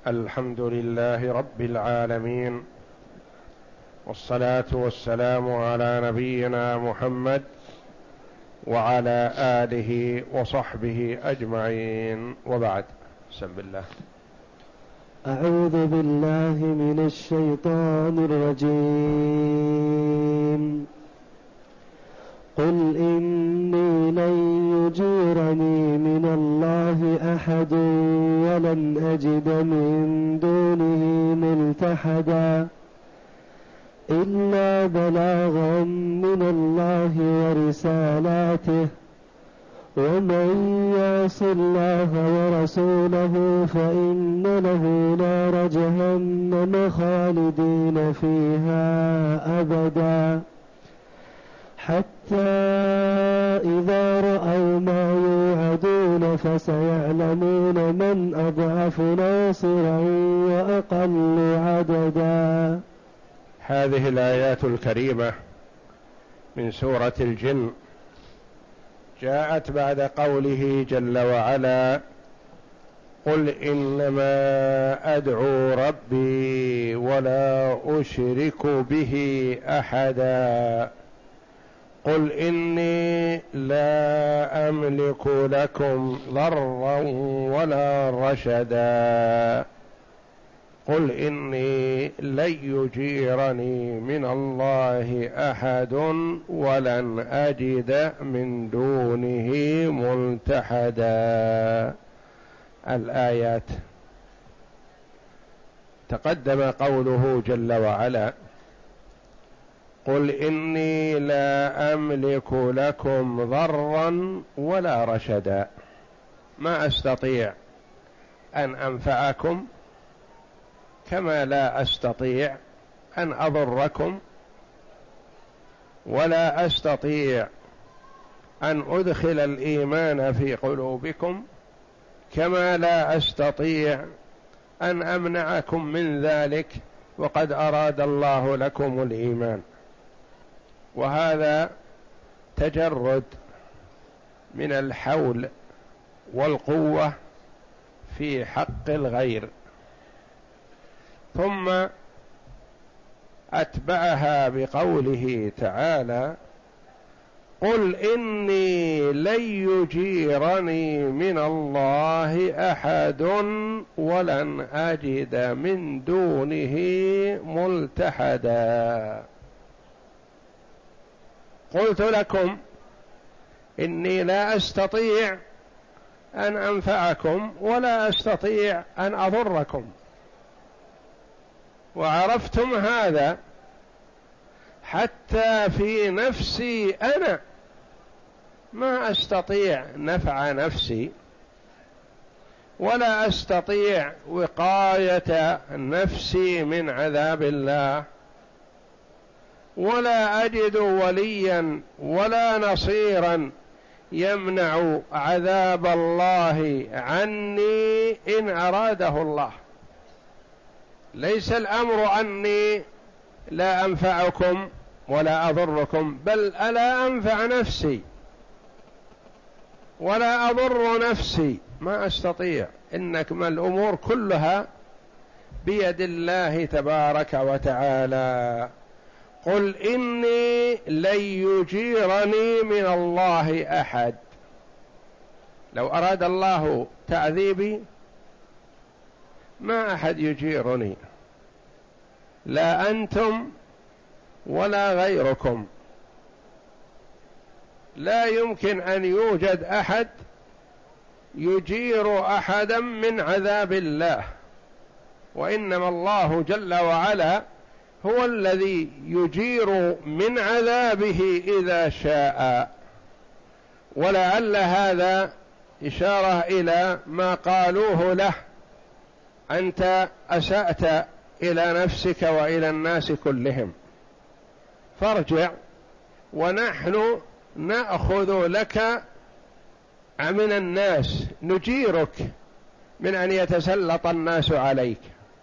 الحمد لله رب العالمين، والصلاة والسلام على نبينا محمد وعلى آله وصحبه أجمعين، وبعد. بسم الله. أعوذ بالله من الشيطان الرجيم. قل إني لن يجيرني من الله أحد ولن أجد من دونه ملتحدا إلا بلاغا من الله ورسالاته ومن يعص الله ورسوله فإن له نار جهنم خالدين فيها أبدا حتى إذا رأوا ما يوعدون فسيعلمون من أضعف ناصرا وأقل عددا. هذه الآيات الكريمة من سورة الجن جاءت بعد قوله جل وعلا: قل إنما أدعو ربي ولا أشرك به أحدا قل إني لا أملك لكم ضرا ولا رشدا قل إني لن يجيرني من الله أحد ولن أجد من دونه ملتحدا. الآيات تقدم قوله جل وعلا: قل إني لا أملك لكم ضرا ولا رشدا، ما أستطيع أن أنفعكم كما لا أستطيع أن أضركم، ولا أستطيع أن أدخل الإيمان في قلوبكم كما لا أستطيع أن أمنعكم من ذلك وقد أراد الله لكم الإيمان. وهذا تجرد من الحول والقوة في حق الغير. ثم أتبعها بقوله تعالى: قل إني لن يجيرني من الله أحد ولن أجد من دونه ملتحدا. قلت لكم إني لا أستطيع أن أنفعكم ولا أستطيع أن أضركم، وعرفتم هذا حتى في نفسي أنا ما أستطيع نفع نفسي ولا أستطيع وقاية نفسي من عذاب الله، ولا أجد وليا ولا نصيرا يمنع عذاب الله عني إن أراده الله. ليس الأمر أني لا أنفعكم ولا أضركم، بل ألا أنفع نفسي ولا أضر نفسي، ما أستطيع. إنما الأمور كلها بيد الله تبارك وتعالى. قل إني لن يجيرني من الله أحد. لو أراد الله تعذيبي ما أحد يجيرني، لا أنتم ولا غيركم. لا يمكن أن يوجد أحد يجير أحدا من عذاب الله، وإنما الله جل وعلا هو الذي يجير من عذابه إذا شاء. ولعل هذا إشارة إلى ما قالوه له: أنت أسأت إلى نفسك وإلى الناس كلهم، فارجع ونحن نأخذ لك من الناس، نجيرك من أن يتسلط الناس عليك.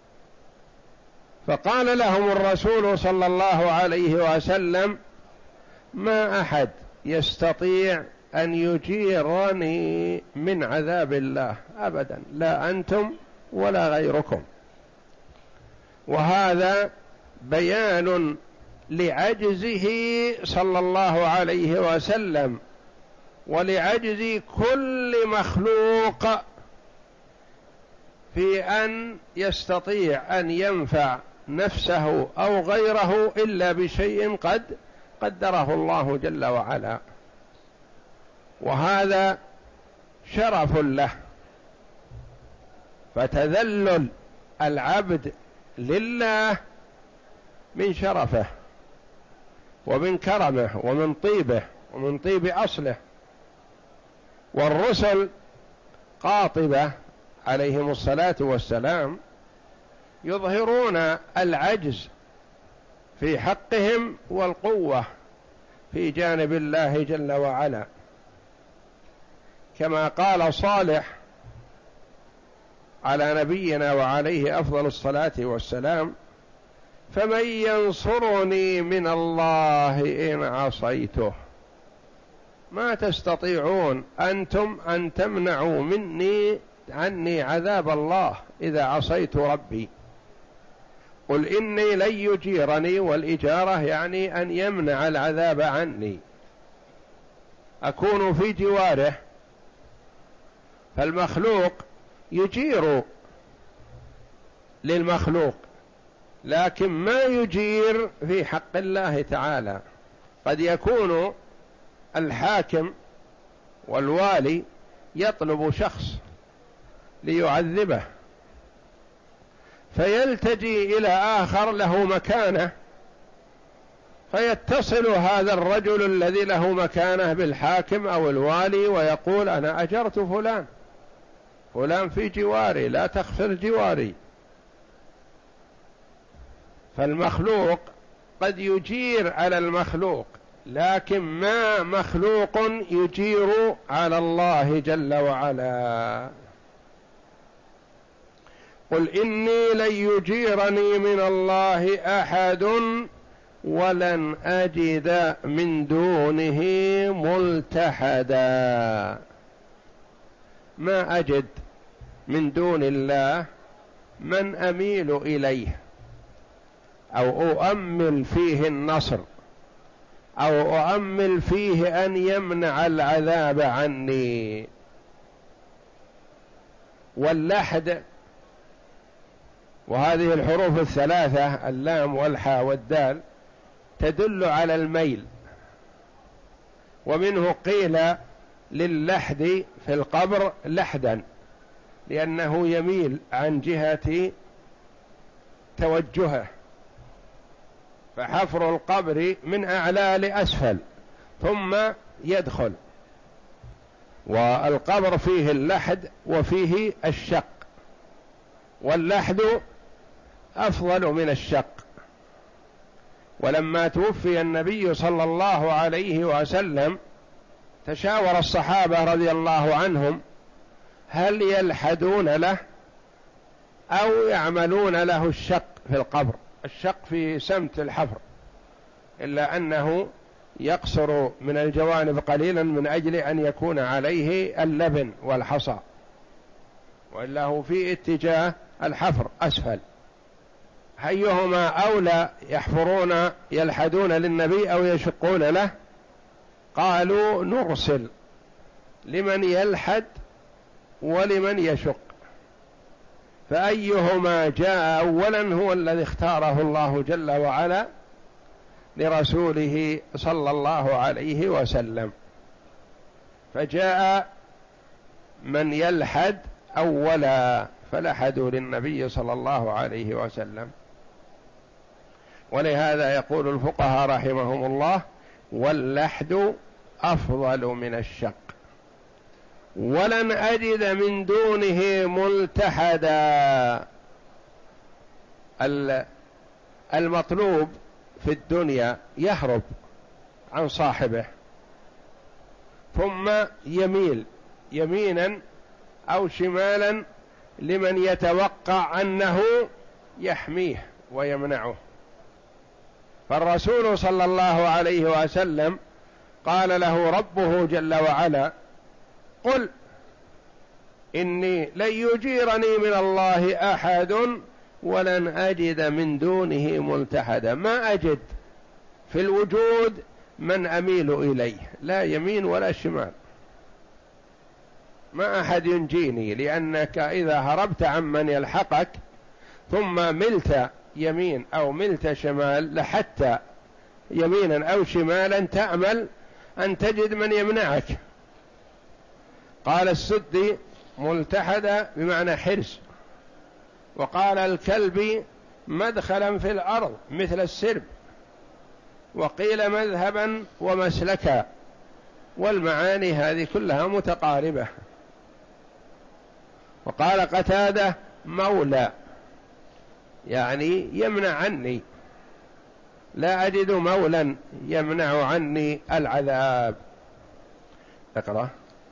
فقال لهم الرسول صلى الله عليه وسلم: ما أحد يستطيع أن يجيرني من عذاب الله أبدا، لا أنتم ولا غيركم. وهذا بيان لعجزه صلى الله عليه وسلم ولعجز كل مخلوق في أن يستطيع أن ينفع نفسه أو غيره إلا بشيء قد قدره الله جل وعلا، وهذا شرف له. فتذلل العبد لله من شرفه ومن كرمه ومن طيبه ومن طيب أصله. والرسل قاطبة عليهم الصلاة والسلام يظهرون العجز في حقهم والقوة في جانب الله جل وعلا، كما قال صالح على نبينا وعليه أفضل الصلاة والسلام: فمن ينصرني من الله إن عصيته. ما تستطيعون أنتم أن تمنعوا عني عذاب الله إذا عصيت ربي. قل إني لن يجيرني، والإجارة يعني أن يمنع العذاب عني، أكون في جواره. فالمخلوق يجير للمخلوق، لكن ما يجير في حق الله تعالى. قد يكون الحاكم والوالي يطلب شخص ليعذبه، فيلتجي إلى آخر له مكانة، فيتصل هذا الرجل الذي له مكانة بالحاكم أو الوالي ويقول: أنا أجرت فلان في جواري، لا تخسر جواري. فالمخلوق قد يجير على المخلوق، لكن ما مخلوق يجير على الله جل وعلا. قل إني لن يجيرني من الله أحد ولن أجد من دونه ملتحدا. ما أجد من دون الله من أميل إليه أو أؤمل فيه النصر أو أؤمل فيه أن يمنع العذاب عني. واللحد، وهذه الحروف الثلاثة اللام والحاء والدال تدل على الميل، ومنه قيل للحد في القبر لحدا لأنه يميل عن جهة توجهه، فحفر القبر من أعلى لأسفل ثم يدخل، والقبر فيه اللحد وفيه الشق، واللحد أفضل من الشق. ولما توفي النبي صلى الله عليه وسلم تشاور الصحابة رضي الله عنهم هل يلحدون له أو يعملون له الشق في القبر. الشق في سمت الحفر، إلا أنه يقصر من الجوانب قليلا من أجل أن يكون عليه اللبن والحصى، وإلا هو في اتجاه الحفر أسفل. أيهما أولى، يحفرون يلحدون للنبي أو يشقون له؟ قالوا نرسل لمن يلحد ولمن يشق، فأيهما جاء أولا هو الذي اختاره الله جل وعلا لرسوله صلى الله عليه وسلم. فجاء من يلحد أولا فلحدوا للنبي صلى الله عليه وسلم. ولهذا يقول الفقهاء رحمهم الله: واللحد أفضل من الشق. ولن أجد من دونه ملتحدا. المطلوب في الدنيا يهرب عن صاحبه ثم يميل يمينا أو شمالا لمن يتوقع أنه يحميه ويمنعه. فالرسول صلى الله عليه وسلم قال له ربه جل وعلا: قل إني لن يجيرني من الله أحد ولن أجد من دونه ملتحدا، ما أجد في الوجود من أميل إليه، لا يمين ولا شمال، ما أحد ينجيني، لأنك إذا هربت عمن يلحقك ثم ملت يمين أو ملت شمال لحتى يمينا أو شمالا تأمل أن تجد من يمنعك. قال السدي ملتحد بمعنى حرص، وقال الكلب مدخلا في الأرض مثل السرب، وقيل مذهبا ومسلكا، والمعاني هذه كلها متقاربة. وقال قتادة مولى، يعني يمنع عني، لا أجد مولا يمنع عني العذاب. اقرأ.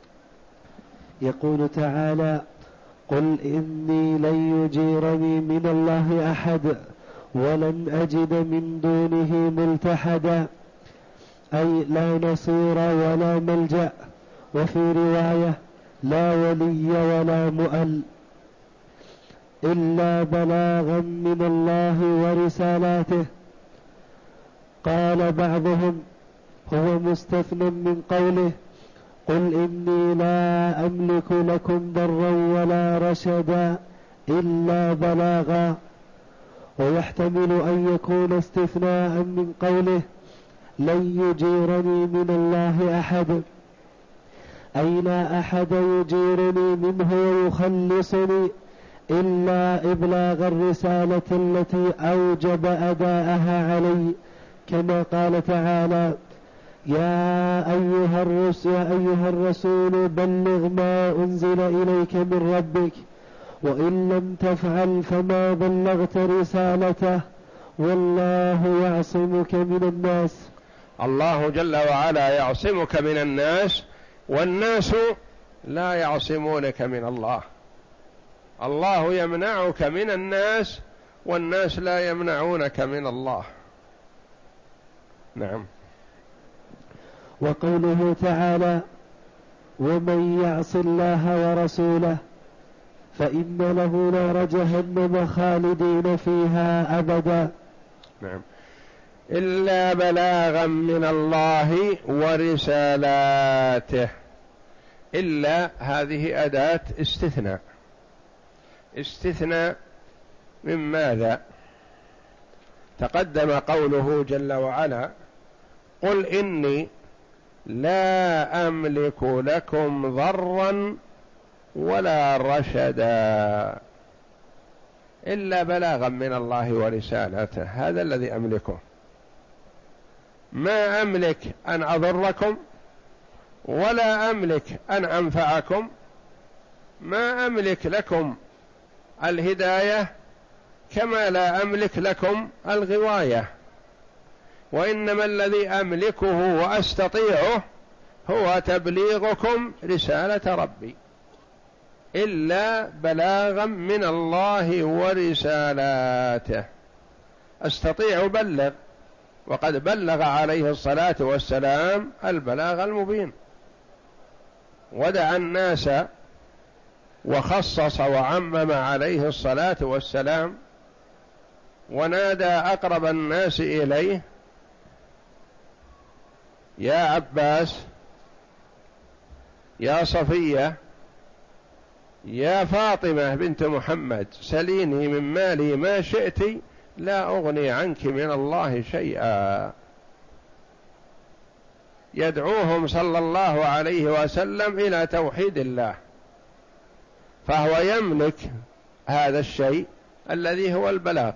يقول تعالى: قل إني لن يجيرني من الله أحد ولن أجد من دونه ملتحدا، أي لا نصير ولا ملجأ، وفي رواية لا ولي ولا مؤل، إلا بلاغا من الله ورسالاته. قال بعضهم هو مستثنى من قوله: قل إني لا أملك لكم ضرا ولا رشدا إلا بلاغا، ويحتمل أن يكون استثناء من قوله: لن يجيرني من الله أحد، أي لا أحد يجيرني منه ويخلصني إلا إبلاغ الرسالة التي أوجب أداءها علي، كما قال تعالى: يا أيها الرسول بلغ ما أنزل إليك من ربك وإن لم تفعل فما بلغت رسالته والله يعصمك من الناس. الله جل وعلا يعصمك من الناس، والناس لا يعصمونك من الله. الله يمنعك من الناس والناس لا يمنعونك من الله. نعم. وقوله تعالى: ومن يعص الله ورسوله فإن له نار جهنم خالدين فيها أبدا. نعم. إلا بلاغا من الله ورسالاته. إلا هذه أداة استثناء. استثناء من ماذا؟ تقدم قوله جل وعلا: قل إني لا أملك لكم ضرا ولا رشدا إلا بلاغا من الله ورسالته، هذا الذي أملكه. ما أملك أن أضركم ولا أملك أن أنفعكم، ما أملك لكم الهداية كما لا أملك لكم الغواية، وإنما الذي أملكه وأستطيعه هو تبليغكم رسالة ربي، إلا بلاغا من الله ورسالاته. أستطيع بلغ، وقد بلغ عليه الصلاة والسلام البلاغ المبين، ودعا الناس وخصص وعمم عليه الصلاة والسلام، ونادى أقرب الناس إليه: يا عباس، يا صفية، يا فاطمة بنت محمد، سليني من مالي ما شئت لا أغني عنك من الله شيئا. يدعوهم صلى الله عليه وسلم إلى توحيد الله، فهو يملك هذا الشيء الذي هو البلاغ.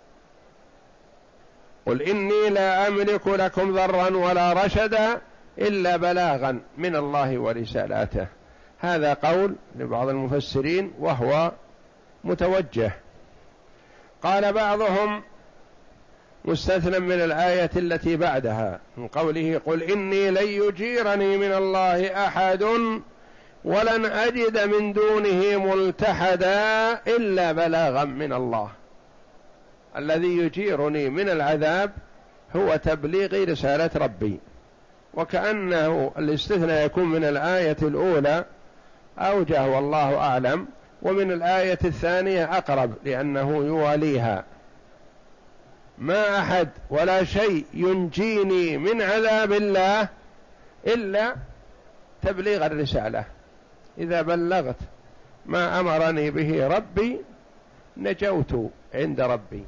قل إني لا أملك لكم ضرا ولا رشدا إلا بلاغا من الله ورسالاته. هذا قول لبعض المفسرين وهو متوجه. قال بعضهم مستثنى من الآية التي بعدها من قوله: قل إني لن يجيرني من الله أحد ولن أجد من دونه ملتحدا إلا بلاغا من الله. الذي يجيرني من العذاب هو تبليغ رسالة ربي، وكأنه الاستثناء يكون من الآية الأولى أوجه والله أعلم. ومن الآية الثانية أقرب لأنه يواليها: ما أحد ولا شيء ينجيني من عذاب الله إلا تبليغ الرسالة. إذا بلغت ما أمرني به ربي نجوت عند ربي،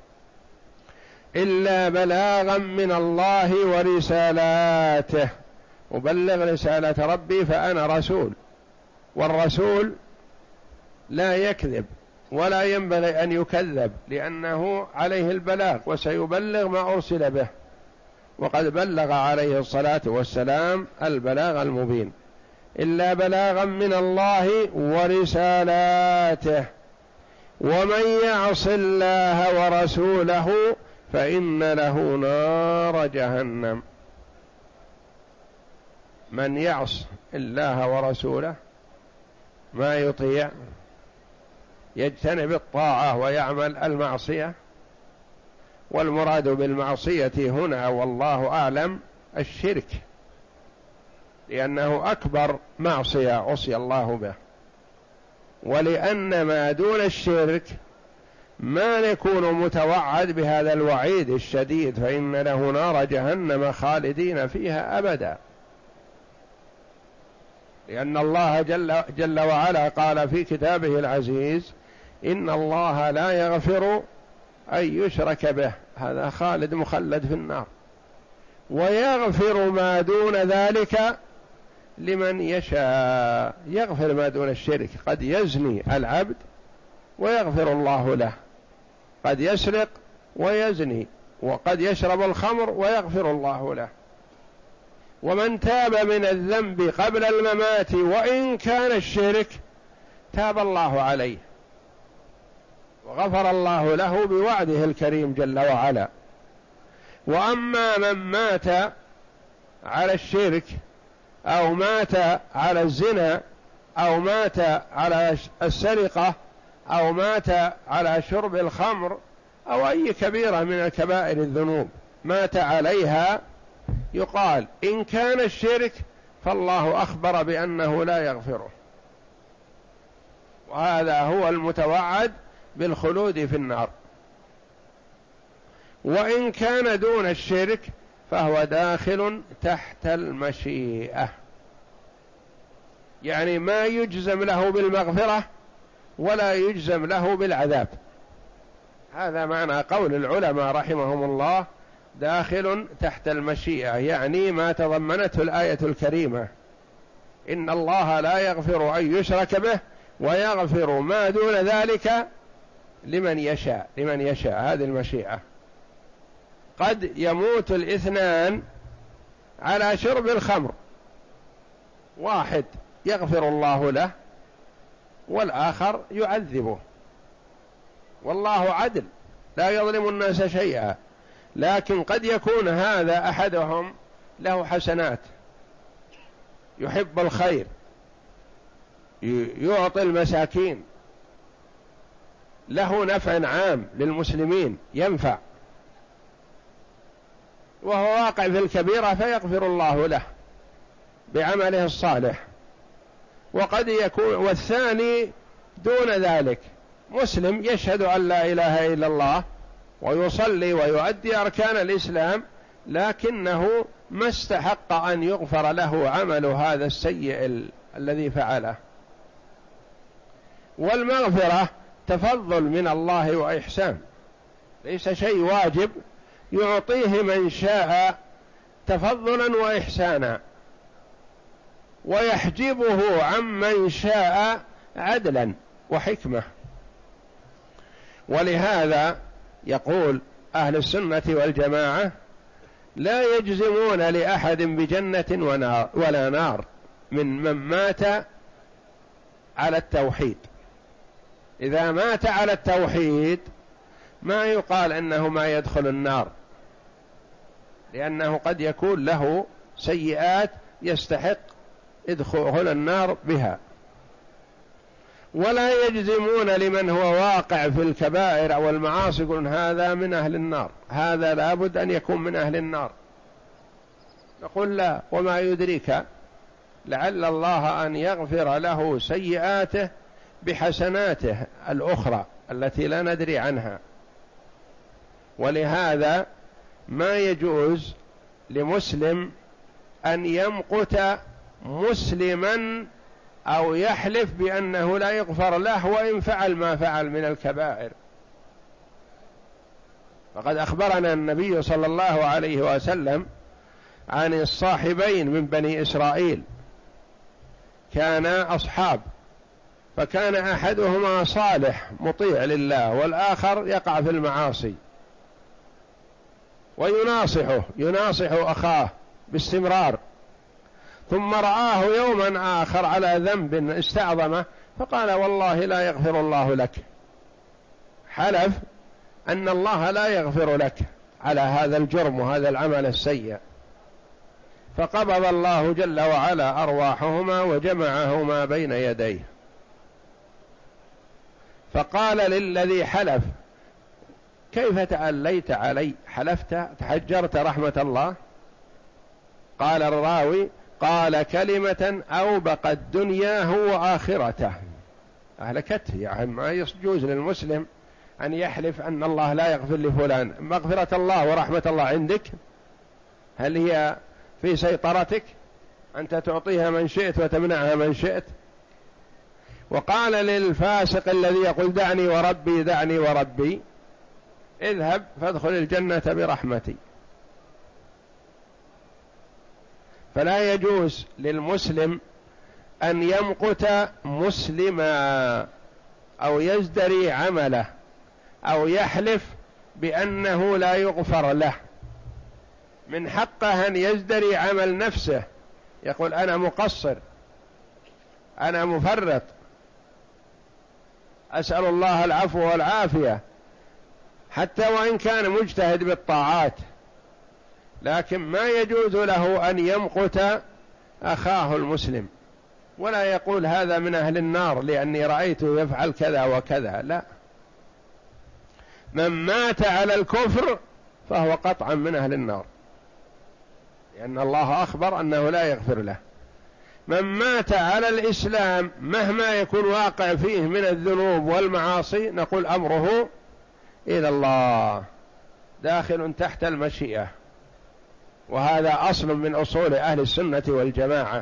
إلا بلاغا من الله ورسالاته. أبلغ رسالة ربي فأنا رسول، والرسول لا يكذب ولا ينبغي أن يكذب، لأنه عليه البلاغ وسيبلغ ما أرسل به، وقد بلغ عليه الصلاة والسلام البلاغ المبين. إلا بلاغا من الله ورسالاته، ومن يعص الله ورسوله فإن له نار جهنم. من يعص الله ورسوله، ما يطيع، يجتنب الطاعة ويعمل المعصية. والمراد بالمعصية هنا والله أعلم الشرك، لأنه أكبر معصية عصي الله به، ولأن ما دون الشرك ما يكون متوعد بهذا الوعيد الشديد، فإن له نار جهنم خالدين فيها أبدا. لأن الله جل وعلا قال في كتابه العزيز: إن الله لا يغفر أن يشرك به، هذا خالد مخلد في النار، ويغفر ما دون ذلك لمن يشاء. يغفر ما دون الشرك، قد يزني العبد ويغفر الله له، قد يسرق ويزني، وقد يشرب الخمر ويغفر الله له. ومن تاب من الذنب قبل الممات وإن كان الشرك تاب الله عليه وغفر الله له بوعده الكريم جل وعلا. وأما من مات على الشرك أو مات على الزنا أو مات على السرقة أو مات على شرب الخمر أو أي كبيرة من الكبائر الذنوب مات عليها، يقال إن كان الشرك فالله أخبر بأنه لا يغفره، وهذا هو المتوعد بالخلود في النار. وإن كان دون الشرك فهو داخل تحت المشيئة، يعني ما يجزم له بالمغفرة ولا يجزم له بالعذاب. هذا معنى قول العلماء رحمهم الله: داخل تحت المشيئة، يعني ما تضمنته الآية الكريمة: إن الله لا يغفر أن يشرك به ويغفر ما دون ذلك لمن يشاء. لمن يشاء هذه المشيئة. قد يموت الاثنان على شرب الخمر، واحد يغفر الله له والآخر يعذبه، والله عدل لا يظلم الناس شيئا. لكن قد يكون هذا أحدهم له حسنات، يحب الخير، يعطي المساكين، له نفع عام للمسلمين ينفع، وهو واقع في الكبيرة فيغفر الله له بعمله الصالح. وقد يكون والثاني دون ذلك، مسلم يشهد أن لا إله إلا الله ويصلي ويؤدي أركان الإسلام، لكنه ما استحق أن يغفر له عمل هذا السيء الذي فعله. والمغفرة تفضل من الله وإحسان، ليس شيء واجب، يعطيه من شاء تفضلا وإحسانا، ويحجبه عمن شاء عدلا وحكمة. ولهذا يقول أهل السنة والجماعة: لا يجزمون لأحد بجنة ولا نار من مات على التوحيد. إذا مات على التوحيد ما يقال أنه ما يدخل النار، لأنه قد يكون له سيئات يستحق يدخل النار بها. ولا يجزمون لمن هو واقع في الكبائر أو المعاصي يقولون هذا من أهل النار، هذا لابد أن يكون من أهل النار. نقول لا، وما يدريك لعل الله أن يغفر له سيئاته بحسناته الأخرى التي لا ندري عنها. ولهذا ما يجوز لمسلم أن يمقت مسلما أو يحلف بأنه لا يغفر له وإن فعل ما فعل من الكبائر. فقد أخبرنا النبي صلى الله عليه وسلم عن الصاحبين من بني إسرائيل، كانا أصحاب، فكان أحدهما صالح مطيع لله والآخر يقع في المعاصي، يناصح أخاه باستمرار، ثم رآه يوما آخر على ذنب استعظمه فقال والله لا يغفر الله لك، حلف أن الله لا يغفر لك على هذا الجرم وهذا العمل السيء، فقبض الله جل وعلا أرواحهما وجمعهما بين يديه. فقال للذي حلف كيف تأليت علي؟ حلفت تحجرت رحمة الله؟ قال الراوي قال كلمة أوبقت دنياه وآخرته، أهلكته. يعني ما يجوز للمسلم أن يحلف أن الله لا يغفر لفلان. مغفرة الله ورحمة الله عندك؟ هل هي في سيطرتك أنت تعطيها من شئت وتمنعها من شئت؟ وقال للفاسق الذي يقول دعني وربي دعني وربي اذهب فادخل الجنة برحمتي. فلا يجوز للمسلم أن يمقت مسلما أو يزدري عمله أو يحلف بأنه لا يغفر له. من حقه أن يزدري عمل نفسه، يقول أنا مقصر، أنا مفرط، أسأل الله العفو والعافية، حتى وإن كان مجتهد بالطاعات، لكن ما يجوز له أن يمقت أخاه المسلم، ولا يقول هذا من أهل النار لأني رأيته يفعل كذا وكذا. لا، من مات على الكفر فهو قطعا من أهل النار، لأن الله أخبر أنه لا يغفر له. من مات على الإسلام مهما يكون واقع فيه من الذنوب والمعاصي نقول أمره إلى الله، داخل تحت المشيئة، وهذا أصل من أصول أهل السنة والجماعة،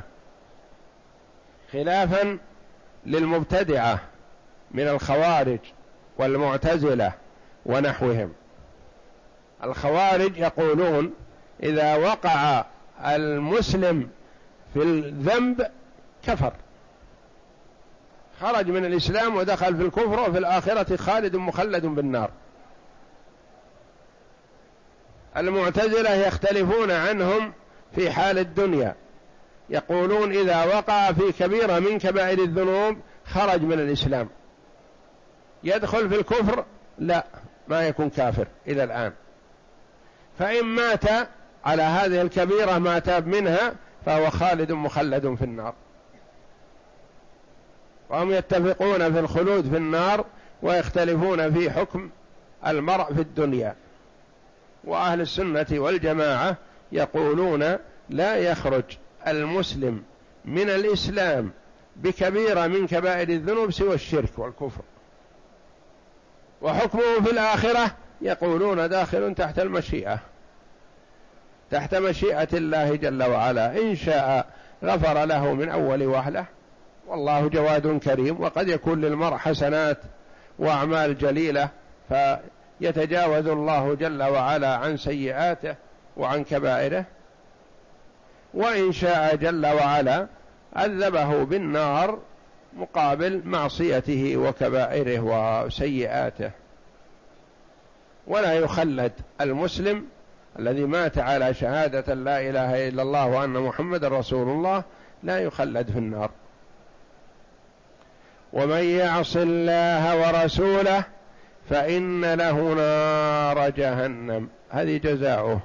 خلافا للمبتدعة من الخوارج والمعتزلة ونحوهم. الخوارج يقولون إذا وقع المسلم في الذنب كفر، خرج من الإسلام ودخل في الكفر، وفي الآخرة خالد مخلد بالنار. المعتزلة يختلفون عنهم في حال الدنيا، يقولون إذا وقع في كبيرة من كبائر الذنوب خرج من الإسلام، يدخل في الكفر لا، ما يكون كافر إلى الآن، فإن مات على هذه الكبيرة ما تاب منها فهو خالد مخلد في النار. وهم يتفقون في الخلود في النار ويختلفون في حكم المرء في الدنيا. وأهل السنة والجماعة يقولون لا يخرج المسلم من الإسلام بكبيرة من كبائر الذنوب سوى الشرك والكفر، وحكمه في الآخرة يقولون داخل تحت المشيئة، تحت مشيئة الله جل وعلا، إن شاء غفر له من أول وهلة، والله جواد كريم. وقد يكون للمرء حسنات وأعمال جليلة فيتجاوز الله جل وعلا عن سيئاته وعن كبائره، وإن شاء جل وعلا عذبه بالنار مقابل معصيته وكبائره وسيئاته. ولا يخلد المسلم الذي مات على شهادة لا إله إلا الله وأن محمد رسول الله، لا يخلد في النار. ومن يعص الله ورسوله فإن له نار جهنم، هذه جزاؤه،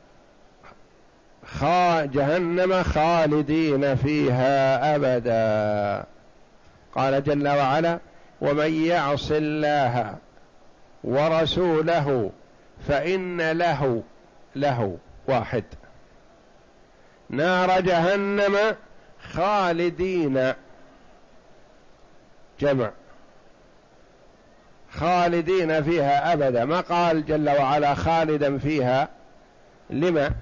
جهنم خالدين فيها أبدا. قال جل وعلا ومن يعص الله ورسوله فإن له واحد نار جهنم خالدين جمع، خالدين فيها أبدا، ما قال جل وعلا خالدا فيها. لما؟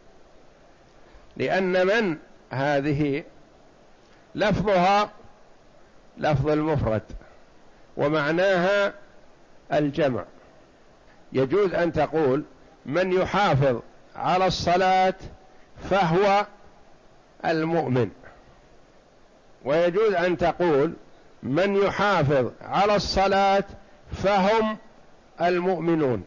لأن من هذه لفظها لفظ المفرد ومعناها الجمع. يجوز أن تقول من يحافظ على الصلاة فهو المؤمن، ويجوز أن تقول من يحافظ على الصلاة فهم المؤمنون،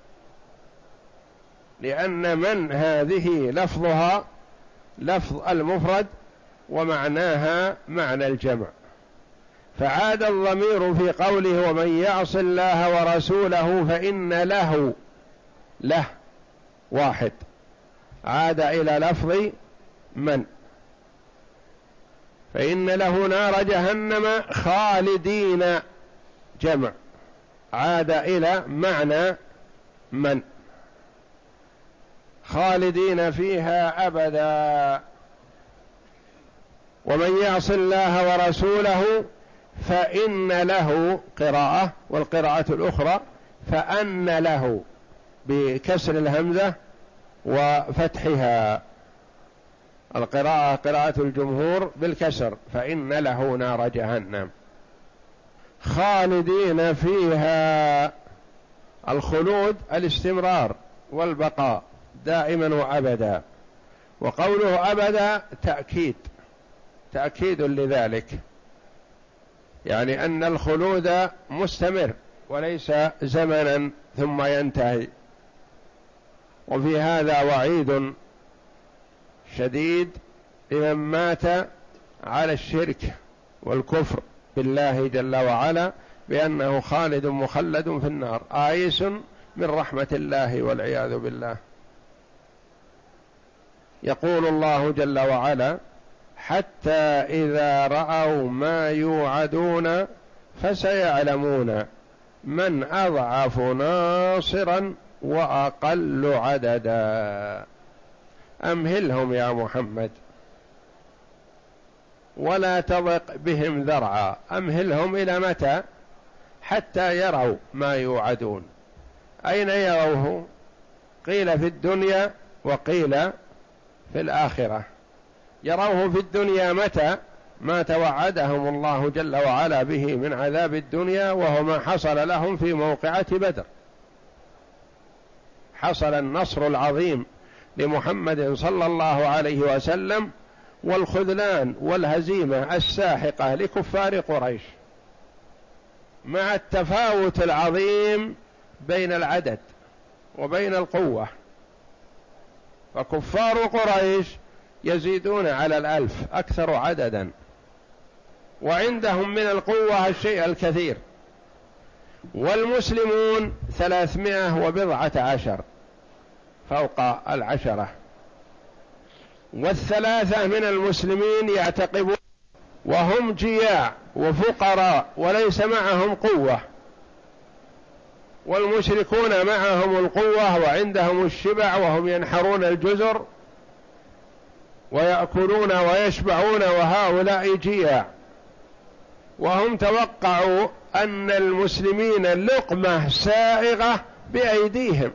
لأن من هذه لفظها لفظ المفرد ومعناها معنى الجمع. فعاد الضمير في قوله ومن يعص الله ورسوله فإن له واحد، عاد إلى لفظ من، فإن له نار جهنم خالدين جمع، عاد إلى معنى من، خالدين فيها أبدا. ومن يعص الله ورسوله فإن له قراءة، والقراءة الأخرى فأن له بكسر الهمزة وفتحها، القراءة قراءة الجمهور بالكسر، فإن له نار جهنم خالدين فيها. الخلود الاستمرار والبقاء دائما وأبدا، وقوله أبدا تأكيد لذلك، يعني أن الخلود مستمر وليس زمنا ثم ينتهي. وفي هذا وعيد شديد لمن مات على الشرك والكفر بالله جل وعلا بأنه خالد مخلد في النار آيس من رحمة الله والعياذ بالله. يقول الله جل وعلا حتى إذا رأوا ما يوعدون فسيعلمون من أضعف ناصرا وأقل عددا. أمهلهم يا محمد ولا تضق بهم ذرعا، أمهلهم إلى متى؟ حتى يروا ما يوعدون. أين يروه؟ قيل في الدنيا وقيل في الآخرة. يروه في الدنيا متى؟ ما توعدهم الله جل وعلا به من عذاب الدنيا، وهو ما حصل لهم في موقعة بدر. حصل النصر العظيم لمحمد صلى الله عليه وسلم، والخذلان والهزيمة الساحقة لكفار قريش، مع التفاوت العظيم بين العدد وبين القوة. فكفار قريش يزيدون على 1000 أكثر عددا، وعندهم من القوة الشيء الكثير، والمسلمون 310 فوق 10. والثلاثة من المسلمين يعتقبون وهم جياع وفقراء وليس معهم قوة، والمشركون معهم القوة وعندهم الشبع وهم ينحرون الجزر ويأكلون ويشبعون، وهؤلاء جياع. وهم توقعوا أن المسلمين لقمة سائغة بأيديهم،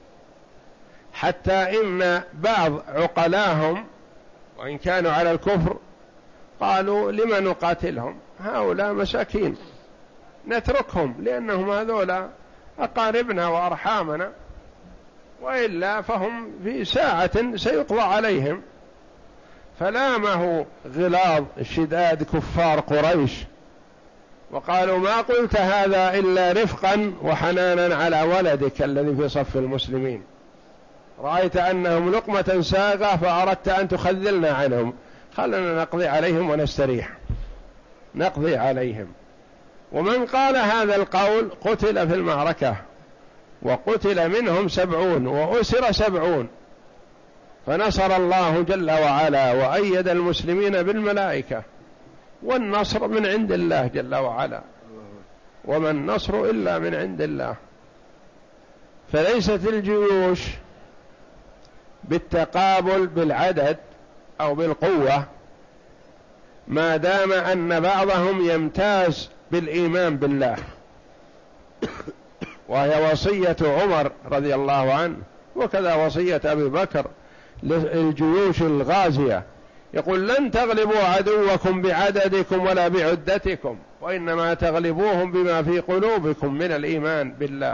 حتى إن بعض عقلاهم وإن كانوا على الكفر قالوا لما نقاتلهم، هؤلاء مساكين نتركهم لأنهم هذولا أقاربنا وأرحامنا، وإلا فهم في ساعة سيقضى عليهم. فلامه غلاظ شداد كفار قريش وقالوا ما قلت هذا إلا رفقا وحنانا على ولدك الذي في صف المسلمين، رأيت أنهم لقمة ساغة فأردت أن تخذلنا عنهم، خلنا نقضي عليهم ونستريح، نقضي عليهم. ومن قال هذا القول قتل في المعركة، وقتل منهم 70 وأسر 70. فنصر الله جل وعلا وأيد المسلمين بالملائكة، والنصر من عند الله جل وعلا، وما النصر إلا من عند الله. فليست الجيوش بالتقابل بالعدد أو بالقوة، ما دام أن بعضهم يمتاز بالإيمان بالله، وهي وصية عمر رضي الله عنه، وكذا وصية أبي بكر للجيوش الغازية، يقول لن تغلبوا عدوكم بعددكم ولا بعدتكم، وإنما تغلبوهم بما في قلوبكم من الإيمان بالله.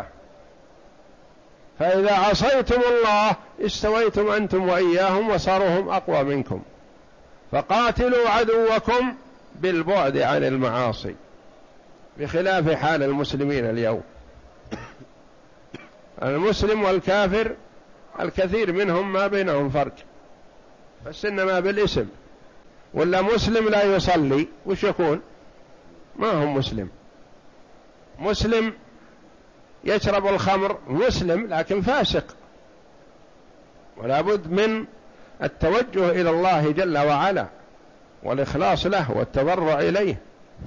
فإذا عصيتم الله استويتم أنتم وإياهم وصاروا هم أقوى منكم. فقاتلوا عدوكم بالبعد عن المعاصي، بخلاف حال المسلمين اليوم. المسلم والكافر الكثير منهم ما بينهم فرق، بس إنما بالاسم. ولا مسلم لا يصلي وش يكون؟ ما هم مسلم. مسلم يشرب الخمر مسلم لكن فاسق، ولا بد من التوجه إلى الله جل وعلا والإخلاص له والتضرع إليه.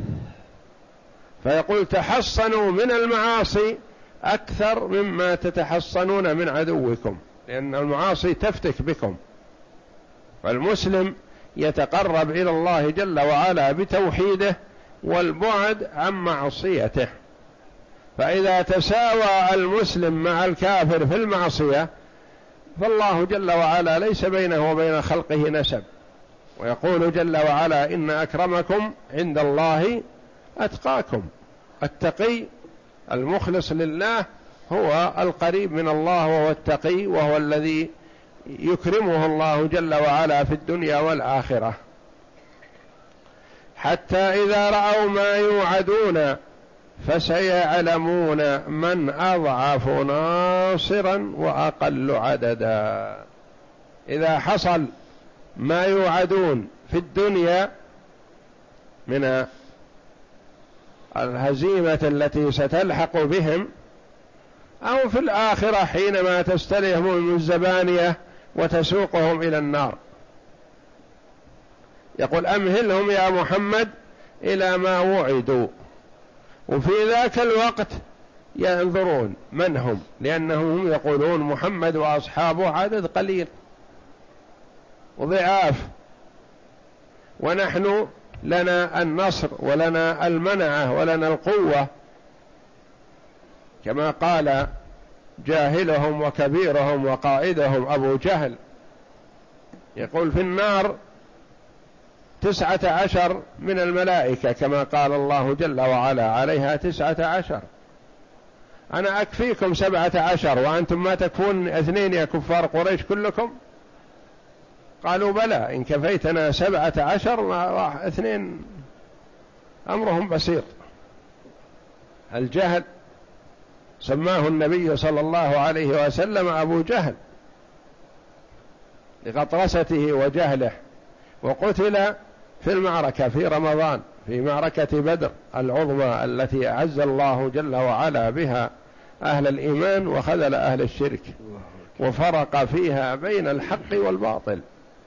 فيقول تحصنوا من المعاصي أكثر مما تتحصنون من عدوكم، لأن المعاصي تفتك بكم. فالمسلم يتقرب إلى الله جل وعلا بتوحيده والبعد عن معصيته. فإذا تساوى المسلم مع الكافر في المعصية فالله جل وعلا ليس بينه وبين خلقه نسب، ويقول جل وعلا إن أكرمكم عند الله أتقاكم. التقي المخلص لله هو القريب من الله، وهو التقي، وهو الذي يكرمه الله جل وعلا في الدنيا والآخرة. حتى إذا رأوا ما يوعدون فسيعلمون من أضعف ناصرا وأقل عددا. إذا حصل ما يوعدون في الدنيا من الهزيمة التي ستلحق بهم، أو في الآخرة حينما تستلهمهم الزبانية وتسوقهم إلى النار، يقول أمهلهم يا محمد إلى ما وعدوا. وفي ذاك الوقت ينظرون من هم، لأنهم يقولون محمد وأصحابه عدد قليل وضعاف، ونحن لنا النصر ولنا المنعة ولنا القوة، كما قال جاهلهم وكبيرهم وقائدهم أبو جهل، يقول في النار 19 من الملائكة كما قال الله جل وعلا عليها 19. أنا أكفيكم 17 وأنتم ما تكفون 2 يا كفار قريش كلكم؟ قالوا بلى إن كفيتنا 17 2 أمرهم بسيط. الجهل سماه النبي صلى الله عليه وسلم أبو جهل لغطرسته وجهله، وقتل في المعركة في رمضان في معركة بدر العظمى التي أعز الله جل وعلا بها أهل الإيمان وخذل أهل الشرك، وفرق فيها بين الحق والباطل.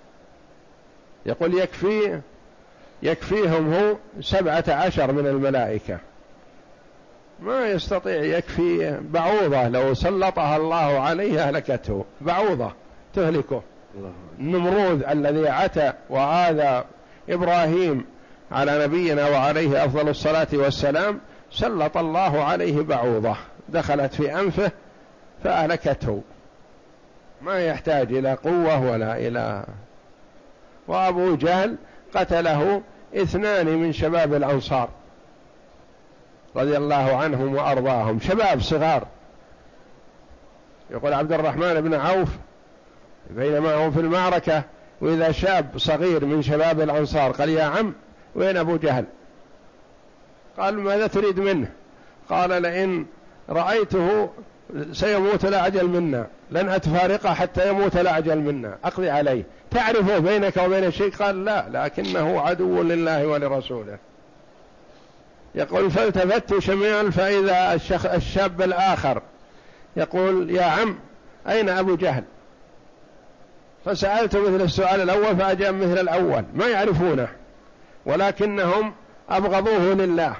يقول يكفيهم هو 17 من الملائكة، ما يستطيع يكفي بعوضة لو سلطها الله عليه أهلكته، بعوضة تهلكه. النمرود الذي عتى وآذى إبراهيم على نبينا وعليه أفضل الصلاة والسلام سلط الله عليه بعوضة دخلت في أنفه فأهلكته، ما يحتاج إلى قوة ولا إلى. وأبو جهل قتله 2 من شباب الأنصار رضي الله عنهم وأرضاهم، شباب صغار. يقول عبد الرحمن بن عوف بينما هو في المعركة وإذا شاب صغير من شباب الأنصار قال يا عم وين أبو جهل؟ قال ماذا تريد منه؟ قال لئن رأيته سيموت الأعجل منا لن أتفارقه حتى يموت الأعجل منا، أقضي عليه. تعرفه بينك وبين الشيء؟ قال لا، لكنه عدو لله ولرسوله. يقول فالتفت شميعا فإذا الشاب الآخر يقول يا عم أين أبو جهل؟ فسألت مثل السؤال الأول فأجاب مثل الأول، ما يعرفونه ولكنهم أبغضوه لله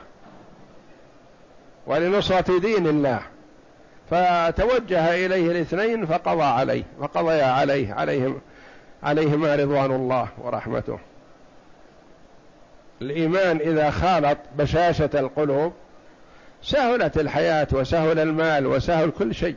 ولنصرة دين الله، فتوجه إليه 2 فقضيا عليهما رضوان الله ورحمته. الإيمان إذا خالط بشاشة القلوب سهلت الحياة وسهل المال وسهل كل شيء.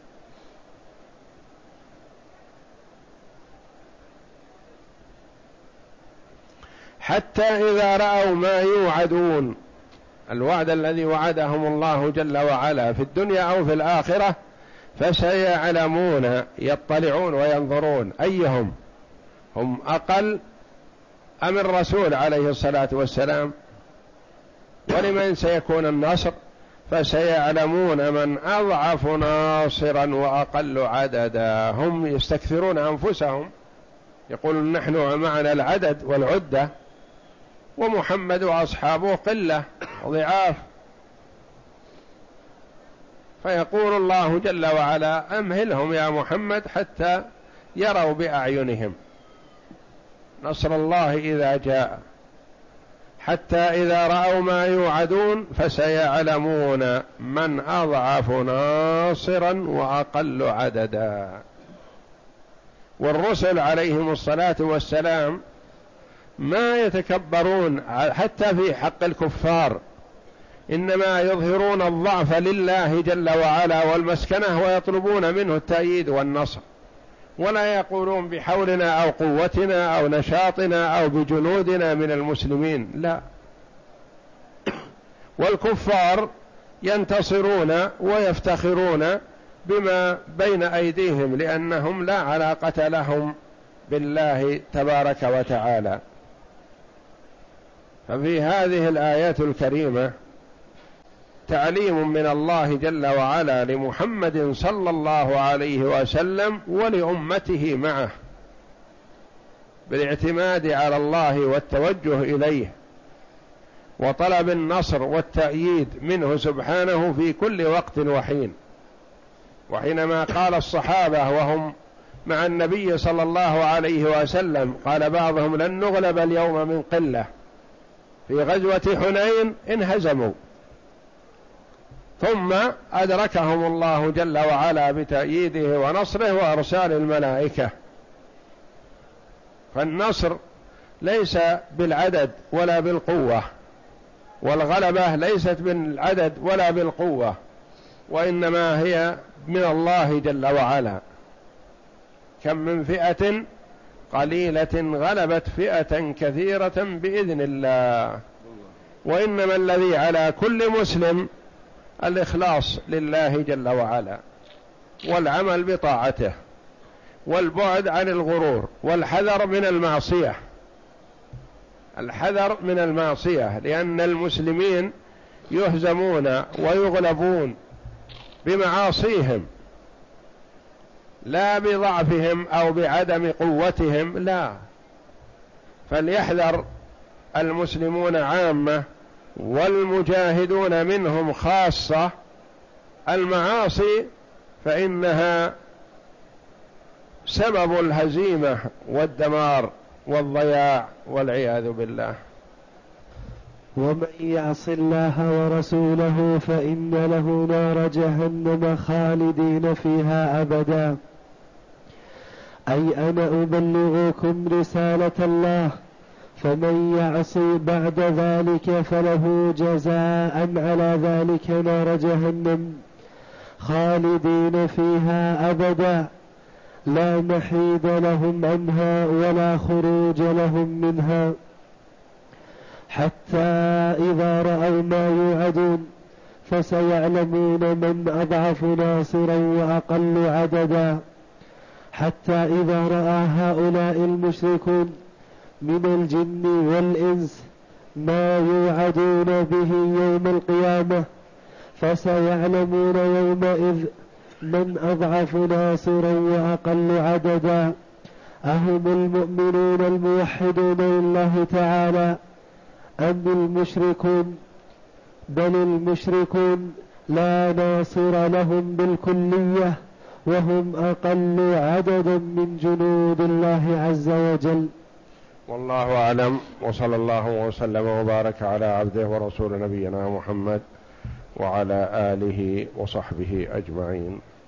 حتى إذا رأوا ما يوعدون، الوعد الذي وعدهم الله جل وعلا في الدنيا أو في الآخرة، فسيعلمون، يطلعون وينظرون أيهم هم أقل أم الرسول عليه الصلاة والسلام، ولمن سيكون النصر، فسيعلمون من أضعف ناصرا وأقل عددا. هم يستكثرون أنفسهم، يقولون نحن معنا العدد والعدة ومحمد وأصحابه قلة ضعاف، فيقول الله جل وعلا أمهلهم يا محمد حتى يروا بأعينهم نصر الله إذا جاء. حتى إذا رأوا ما يوعدون فسيعلمون من أضعف ناصرا وأقل عددا. والرسل عليهم الصلاة والسلام ما يتكبرون حتى في حق الكفار، إنما يظهرون الضعف لله جل وعلا والمسكنة، ويطلبون منه التأييد والنصر، ولا يقولون بحولنا أو قوتنا أو نشاطنا أو بجنودنا من المسلمين، لا. والكفار ينتصرون ويفتخرون بما بين أيديهم، لأنهم لا علاقة لهم بالله تبارك وتعالى. ففي هذه الآيات الكريمة تعليم من الله جل وعلا لمحمد صلى الله عليه وسلم ولأمته معه بالاعتماد على الله والتوجه إليه وطلب النصر والتأييد منه سبحانه في كل وقت وحين. وحينما قال الصحابة وهم مع النبي صلى الله عليه وسلم، قال بعضهم لن نغلب اليوم من قلة، في غزوة حنين انهزموا، ثم أدركهم الله جل وعلا بتأييده ونصره وأرسال الملائكة. فالنصر ليس بالعدد ولا بالقوة، والغلبة ليست بالعدد ولا بالقوة، وإنما هي من الله جل وعلا. كم من فئة قليلة غلبت فئة كثيرة بإذن الله. وإنما الذي على كل مسلم الإخلاص لله جل وعلا، والعمل بطاعته، والبعد عن الغرور، والحذر من المعصية، الحذر من المعصية، لأن المسلمين يهزمون ويغلبون بمعاصيهم لا بضعفهم أو بعدم قوتهم، لا. فليحذر المسلمون عامة والمجاهدون منهم خاصة المعاصي، فإنها سبب الهزيمة والدمار والضياع والعياذ بالله. ومن يعص الله ورسوله فإن له نار جهنم خالدين فيها أبدا. أي أنا أبلغكم رسالة الله، فمن يعصي بعد ذلك فله جزاء على ذلك نار جهنم خالدين فيها أبدا، لا محيد لهم عنها ولا خروج لهم منها. حتى إذا رأوا ما يوعدون فسيعلمون من أضعف ناصرا وأقل عددا. حتى إذا رأى هؤلاء المشركون من الجن والإنس ما يوعدون به يوم القيامة فسيعلمون يومئذ من أضعف ناصرا وأقل عددا، أهم المؤمنون الموحدون لله تعالى أم المشركون؟ بل المشركون لا ناصر لهم بالكلية، وهم أقل عددا من جنود الله عز وجل. والله أعلم، وصلى الله وسلم وبارك على عبده ورسول نبينا محمد وعلى آله وصحبه أجمعين.